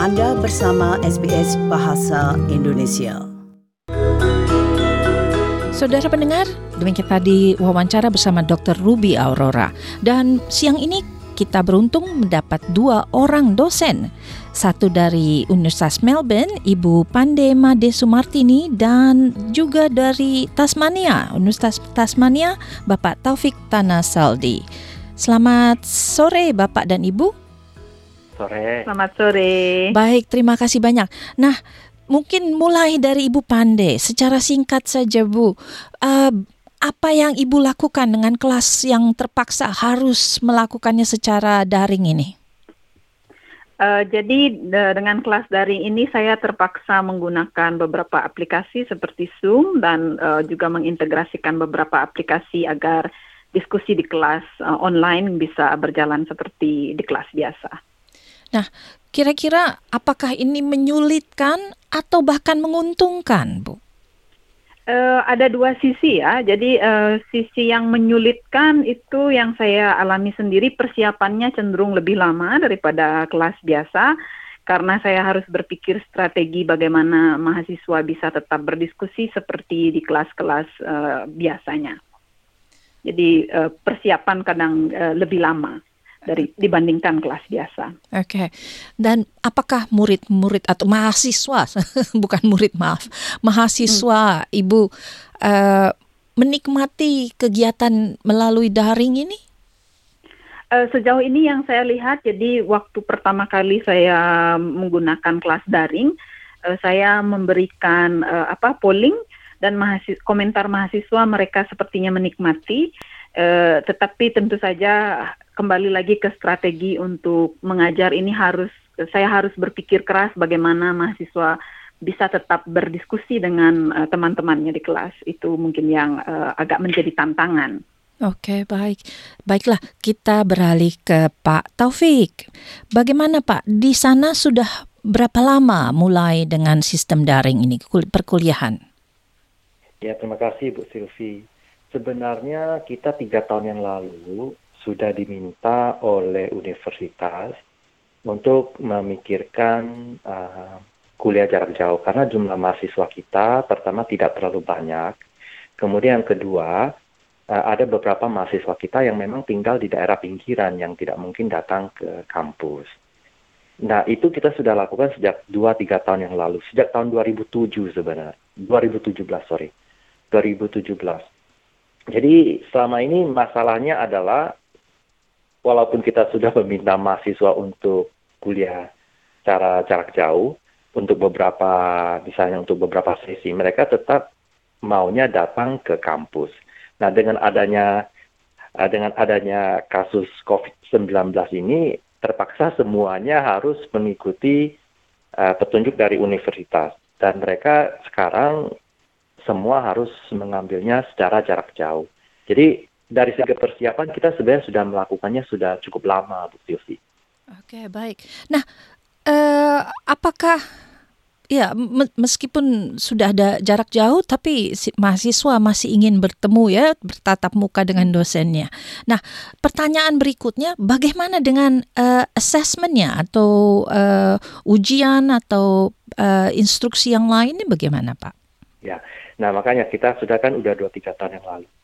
Anda bersama SBS Bahasa Indonesia. Saudara pendengar, demikian tadi wawancara bersama Dr. Ruby Aurora. Dan siang ini kita beruntung mendapat 2 orang dosen. Satu dari Universitas Melbourne, Ibu Pande Made Sumartini, dan juga dari Tasmania, Universitas Tasmania, Bapak Taufik Tanasaldi. Selamat sore Bapak dan Ibu. Sore. Selamat sore. Baik, terima kasih banyak. Nah, mungkin mulai dari Ibu Pande, secara singkat saja Bu, apa yang Ibu lakukan dengan kelas yang terpaksa harus melakukannya secara daring ini? Jadi dengan kelas daring ini saya terpaksa menggunakan beberapa aplikasi seperti Zoom dan juga mengintegrasikan beberapa aplikasi agar diskusi di kelas online bisa berjalan seperti di kelas biasa. Nah, kira-kira apakah ini menyulitkan atau bahkan menguntungkan, Bu? Ada 2 sisi ya. Jadi sisi yang menyulitkan itu yang saya alami sendiri, persiapannya cenderung lebih lama daripada kelas biasa karena saya harus berpikir strategi bagaimana mahasiswa bisa tetap berdiskusi seperti di kelas-kelas biasanya. Jadi persiapan kadang lebih lama dibandingkan kelas biasa. Oke. Dan apakah murid-murid atau mahasiswa, bukan murid mahasiswa Ibu menikmati kegiatan melalui daring ini? Sejauh ini yang saya lihat, jadi waktu pertama kali saya menggunakan kelas daring, saya memberikan polling dan komentar mahasiswa mereka sepertinya menikmati. Tetapi tentu saja kembali lagi ke strategi untuk mengajar ini saya harus berpikir keras bagaimana mahasiswa bisa tetap berdiskusi dengan teman-temannya di kelas. Itu mungkin yang agak menjadi tantangan. Oke, baik. Baiklah, kita beralih ke Pak Taufik. Bagaimana Pak, di sana sudah berapa lama mulai dengan sistem daring ini, perkuliahan? Ya, terima kasih Bu Sylvie. Sebenarnya kita 3 tahun yang lalu sudah diminta oleh universitas untuk memikirkan kuliah jarak jauh karena jumlah mahasiswa kita pertama tidak terlalu banyak. Kemudian yang kedua, ada beberapa mahasiswa kita yang memang tinggal di daerah pinggiran yang tidak mungkin datang ke kampus. Nah, itu kita sudah lakukan sejak 2-3 tahun yang lalu, sejak tahun 2017. Jadi selama ini masalahnya adalah walaupun kita sudah meminta mahasiswa untuk kuliah secara jarak jauh untuk beberapa sesi, mereka tetap maunya datang ke kampus. Nah, dengan adanya kasus COVID-19 ini terpaksa semuanya harus mengikuti petunjuk dari universitas dan mereka sekarang semua harus mengambilnya secara jarak jauh. Jadi dari segi persiapan kita sebenarnya sudah melakukannya sudah cukup lama, Bu Sylvie. Oke, baik. Nah, apakah meskipun sudah ada jarak jauh, tapi mahasiswa masih ingin bertemu ya, bertatap muka dengan dosennya. Nah, pertanyaan berikutnya, bagaimana dengan assessment-nya atau ujian atau instruksi yang lainnya bagaimana, Pak? Ya, nah makanya kita sudah kan udah 2-3 tahun yang lalu.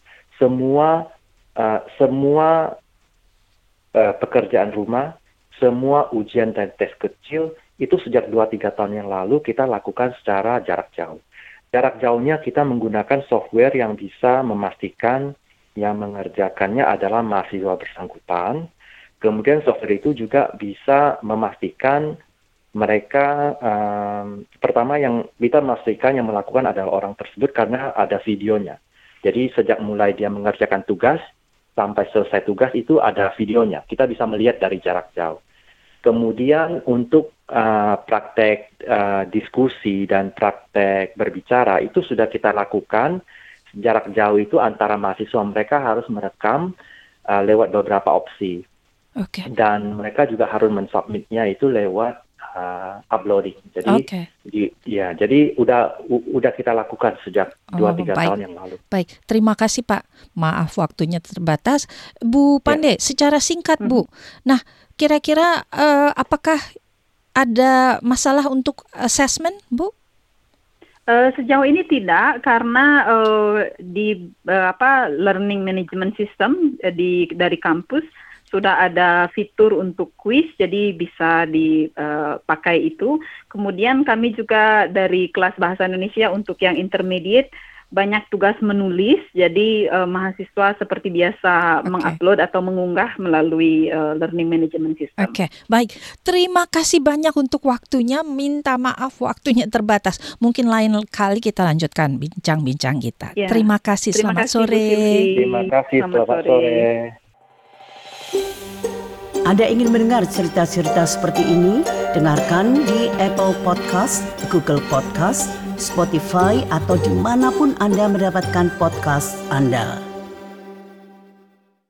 Semua pekerjaan rumah, semua ujian dan tes kecil itu sejak 2-3 tahun yang lalu kita lakukan secara jarak jauh. Jarak jauhnya kita menggunakan software yang bisa memastikan yang mengerjakannya adalah mahasiswa bersangkutan. Kemudian software itu juga bisa memastikan mereka pertama yang bisa memastikan yang melakukan adalah orang tersebut karena ada videonya. Jadi sejak mulai dia mengerjakan tugas sampai selesai tugas itu ada videonya. Kita bisa melihat dari jarak jauh. Kemudian untuk praktek diskusi dan praktek berbicara itu sudah kita lakukan jarak jauh itu antara mahasiswa mereka harus merekam lewat beberapa opsi. Okay. Dan mereka juga harus mensubmitnya itu lewat uploading. Jadi udah kita lakukan sejak 2-3 tahun yang lalu. Baik, terima kasih Pak. Maaf waktunya terbatas. Bu Pande, secara singkat Bu. Nah, kira-kira apakah ada masalah untuk assessment, Bu? Sejauh ini tidak, karena di learning management system dari kampus sudah ada fitur untuk kuis, jadi bisa dipakai itu. Kemudian kami juga dari kelas bahasa Indonesia untuk yang intermediate banyak tugas menulis, jadi mahasiswa seperti biasa mengupload atau mengunggah melalui learning management system. Oke, baik. Terima kasih banyak untuk waktunya. Minta maaf waktunya terbatas. Mungkin lain kali kita lanjutkan bincang-bincang kita. Ya. Terima kasih. Selamat sore. Terima kasih. Selamat sore. Anda ingin mendengar cerita-cerita seperti ini? Dengarkan di Apple Podcast, Google Podcast, Spotify, atau dimanapun Anda mendapatkan podcast Anda.